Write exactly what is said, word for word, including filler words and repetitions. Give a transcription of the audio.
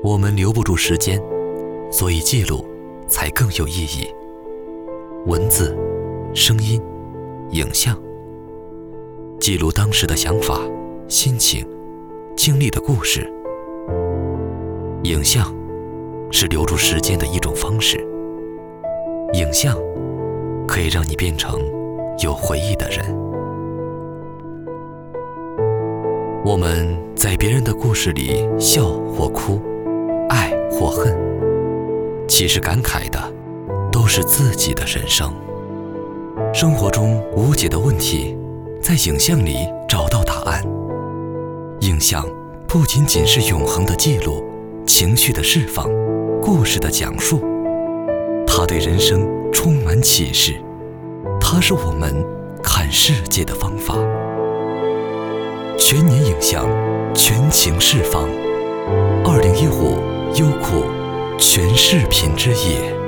我们留不住时间，所以记录才更有意义。文字、声音、影像，记录当时的想法、心情、经历的故事。影像是留住时间的一种方式，影像可以让你变成有回忆的人。我们在别人的故事里笑或哭，爱或恨，其实感慨的都是自己的人生。生活中无解的问题，在影像里找到答案。影像不仅仅是永恒的记录，情绪的释放，故事的讲述，它对人生充满启示，它是我们看世界的方法。全年影像，全情释放。二零一五优酷全视频之夜。